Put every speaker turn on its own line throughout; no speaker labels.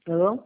Alô?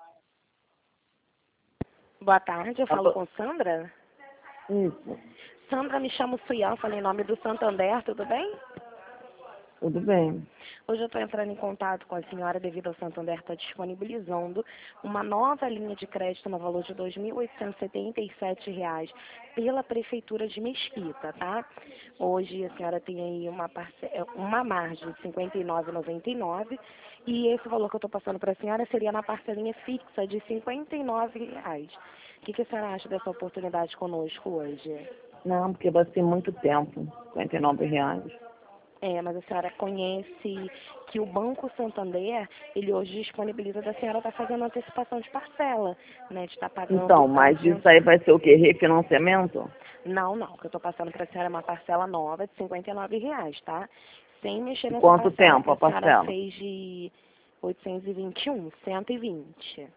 Boa tarde, eu falo
Alô?
com Sandra.
Isso,
Sandra, me chamo Suyan, falei em nome do Santander, tudo bem?
tudo bem.
Hoje eu estou entrando em contato com a senhora devido ao Santander estar disponibilizando uma nova linha de crédito no valor de R$ 2.877 pela Prefeitura de Mesquita, tá? Hoje a senhora tem aí uma margem de R$ 59,99 e esse valor que eu estou passando para a senhora seria na parcelinha fixa de R$ 59. O que a senhora acha dessa oportunidade conosco hoje?
Não, porque vai ser muito tempo, R$ 59.
Mas a senhora conhece que o Banco Santander, ele hoje disponibiliza da senhora estar fazendo antecipação de parcela, né? De estar pagando...
Então, mas isso aí vai ser o quê? Refinanciamento?
Não, o que eu estou passando para a senhora é uma parcela nova de R$ 59, tá? Sem mexer nessa
Quanto
parcela
tempo
que a
a
senhora
parcela?
fez de 821, 120.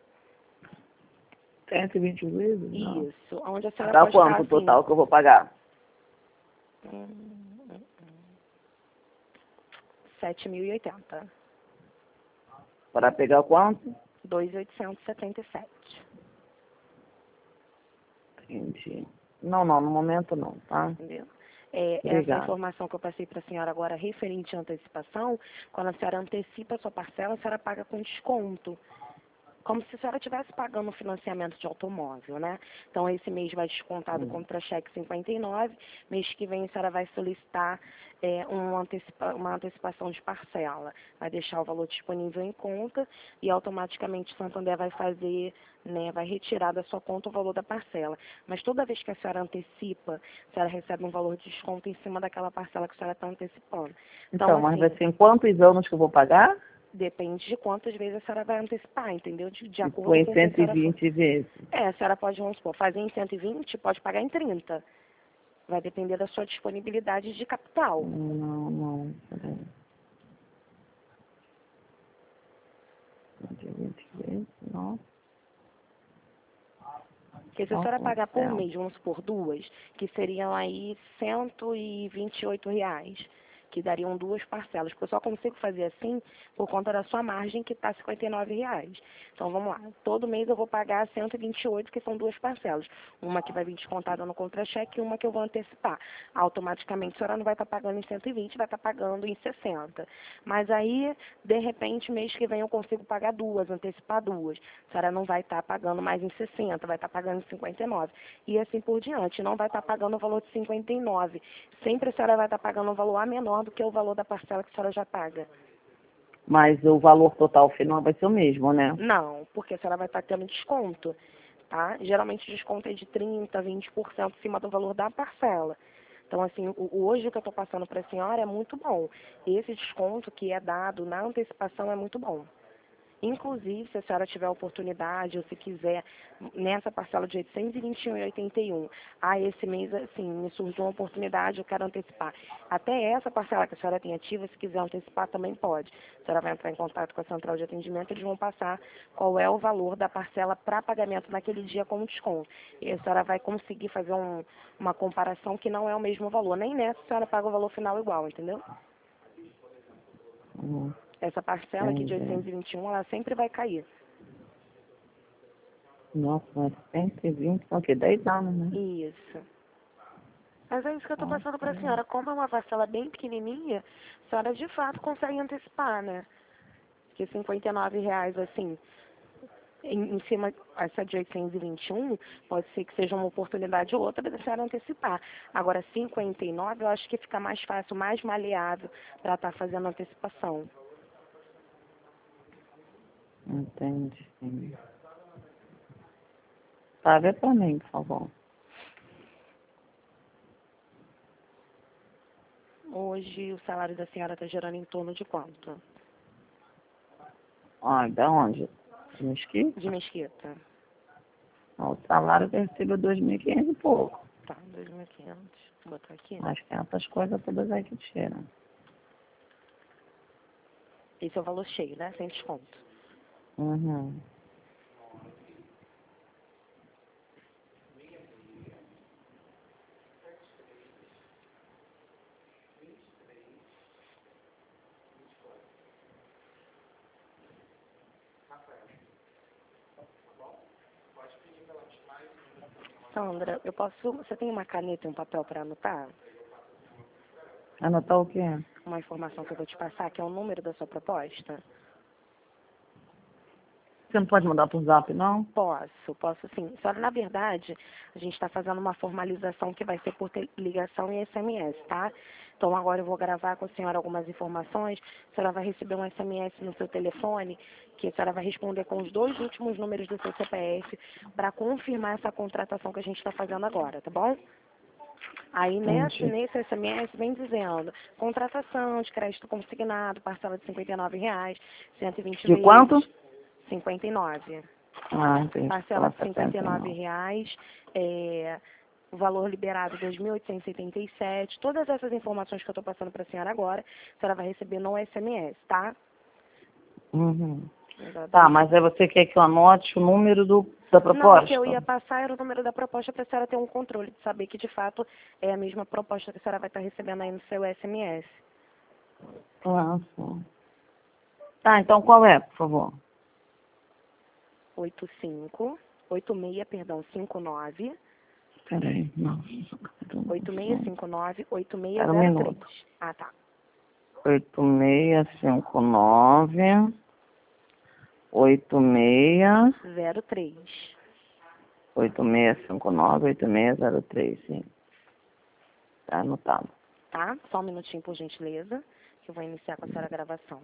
120 vezes? Não.
Isso, onde a senhora
Dá
pode estar
quanto o
assim...
total que eu vou pagar?
7.080.
Para pegar quanto?
2.877.
Entendi. Não, no momento não, tá?
Entendeu? Essa
Obrigada.
informação que eu passei para a senhora agora referente à antecipação, quando a senhora antecipa a sua parcela, a senhora paga com desconto. Como se a senhora estivesse pagando um financiamento de automóvel, né? Então, esse mês vai descontado contra-cheque 59, mês que vem a senhora vai solicitar uma antecipação de parcela. Vai deixar o valor disponível em conta e automaticamente o Santander vai fazer, né, vai retirar da sua conta o valor da parcela. Mas toda vez que a senhora antecipa, a senhora recebe um valor de desconto em cima daquela parcela que a senhora está antecipando.
Então, mas
assim,
vai ser em quantos anos que eu vou pagar?
depende de quantas vezes a senhora vai antecipar, entendeu? De
Se
acordo
for em
com o que a senhora for.
120 vezes.
A senhora pode, vamos supor, fazer em 120, pode pagar em 30. Vai depender da sua disponibilidade de capital.
Não, peraí. 120 vezes, não.
Porque se a senhora pagar por mês, vamos supor, duas, que seriam aí R$ 128, que dariam duas parcelas. Porque eu só consigo fazer assim por conta da sua margem, que está R$ 59. Então, vamos lá. Todo mês eu vou pagar 128, que são duas parcelas. Uma que vai vir descontada no contra-cheque e uma que eu vou antecipar. Automaticamente, a senhora não vai estar pagando em 120, vai estar pagando em 60. Mas aí, de repente, mês que vem eu consigo pagar duas, antecipar duas. A senhora não vai estar pagando mais em 60, vai estar pagando em 59. E assim por diante. Não vai estar pagando o valor de 59. Sempre a senhora vai estar pagando um valor a menor do que o valor da parcela que a senhora já paga.
Mas o valor total final vai ser o mesmo, né?
Não, porque a senhora vai estar tendo desconto, tá? Geralmente o desconto é de 30%, 20% em cima do valor da parcela. Então, assim, hoje o que eu estou passando para a senhora é muito bom. Esse desconto que é dado na antecipação é muito bom. Inclusive, se a senhora tiver a oportunidade, ou se quiser, nessa parcela de 821,81, esse mês, assim, me surgiu uma oportunidade, eu quero antecipar. Até essa parcela que a senhora tem ativa, se quiser antecipar, também pode. A senhora vai entrar em contato com a central de atendimento, eles vão passar qual é o valor da parcela para pagamento naquele dia com desconto. E a senhora vai conseguir fazer uma comparação que não é o mesmo valor. Nem nessa a senhora paga o valor final igual, entendeu? Essa parcela aqui de 821, ela sempre vai cair.
Nossa, mas 120 são o quê? 10 anos, né?
Isso. Mas é isso que eu estou passando para a senhora. Como é uma parcela bem pequenininha, a senhora de fato consegue antecipar, né? Porque R$ 59, assim, em cima, essa de 821, pode ser que seja uma oportunidade ou outra da senhora antecipar. Agora, 59, eu acho que fica mais fácil, mais maleável para estar fazendo antecipação.
Entendi. Tá, vê pra mim, por favor.
Hoje, o salário da senhora está gerando em torno de quanto?
Da onde? De Mesquita?
De Mesquita.
O salário que eu recebo é 2.500 e pouco.
Tá, 2.500. Vou botar aqui.
Mas tem essas coisas todas aí que tiram.
Esse é o valor cheio, né? Sem desconto.
Uhum.
Sandra, você tem uma caneta e um papel para anotar?
Anotar o quê?
Uma informação que eu vou te passar, que é o número da sua proposta?
Você não pode mandar por zap, não?
Posso sim. Só na verdade, a gente está fazendo uma formalização que vai ser por ligação e SMS, tá? Então agora eu vou gravar com a senhora algumas informações. A senhora vai receber um SMS no seu telefone, que a senhora vai responder com os 2 últimos números do seu CPF para confirmar essa contratação que a gente está fazendo agora, tá bom? Aí
Entendi.
nesse SMS vem dizendo contratação de crédito consignado, parcela de R$ 59, 120
De
vezes,
quanto?
59.
Ah, entendi.
Parcela de R$ 59, o valor liberado R$ 2.877. Todas essas informações que eu estou passando para a senhora agora, a senhora vai receber no SMS, tá?
Uhum.
Exato.
Tá, mas aí você quer que eu anote o número da
Não, o que
proposta?
eu ia passar era o número da proposta para a senhora ter um controle de saber que de fato é a mesma proposta que a senhora vai estar recebendo aí no seu SMS.
Ah, sim. Tá, então qual é, por favor?
86, perdão, 59,
Peraí, não.
8659,
Espera um
8603.
minuto.
Ah, tá.
8659
03.
8659 sim. Tá anotado.
Tá? Só um minutinho, por gentileza, que eu vou iniciar com a senhora a gravação.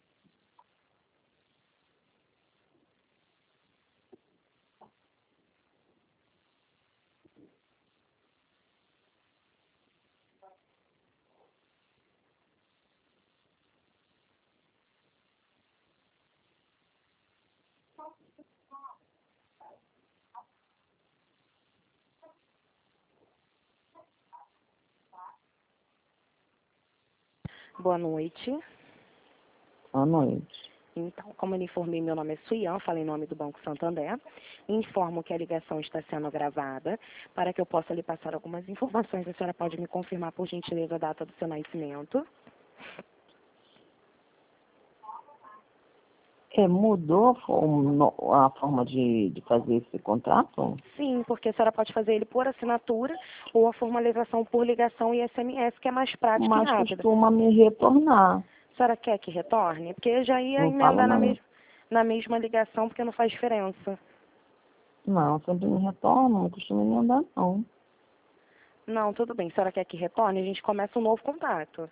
Boa noite.
Boa noite.
Então, como eu lhe informei, meu nome é Suian, falo em nome do Banco Santander. Informo que a ligação está sendo gravada. Para que eu possa lhe passar algumas informações, a senhora pode me confirmar, por gentileza, a data do seu nascimento?
Mudou a forma de fazer esse contrato?
Sim, porque a senhora pode fazer ele por assinatura ou a formalização por ligação e SMS, que é mais prática e
Mas
rápida.
costuma me retornar.
A senhora quer que retorne? Porque eu já ia
Não fala
emendar
nada.
na mesma ligação, porque não faz diferença.
Não, sempre me retorna, não costuma me mandar, não.
Não, tudo bem. A senhora quer que retorne? A gente começa um novo contato.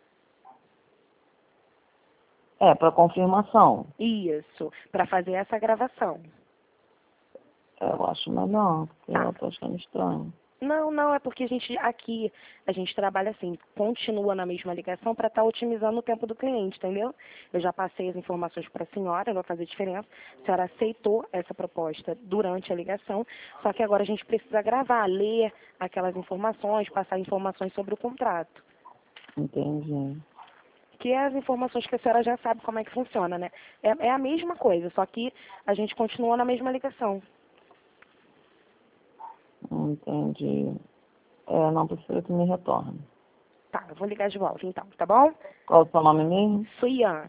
É, para confirmação.
Isso, para fazer essa gravação.
Eu acho melhor, porque
Tá.
eu tô achando estranho.
Não, é porque a gente trabalha assim, continua na mesma ligação para estar otimizando o tempo do cliente, entendeu? Eu já passei as informações para a senhora, não vai fazer diferença. A senhora aceitou essa proposta durante a ligação, só que agora a gente precisa gravar, ler aquelas informações, passar informações sobre o contrato.
Entendi.
Que é as informações que a senhora já sabe como é que funciona, né? É a mesma coisa, só que a gente continua na mesma ligação.
Entendi. Não precisa que me retorne.
Tá, eu vou ligar de volta então, tá bom?
Qual o seu nome mesmo?
Suian.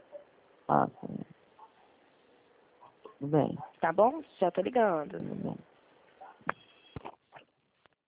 Ah, sim. Tudo bem,
Tá bom? Já tô ligando.
tudo bem.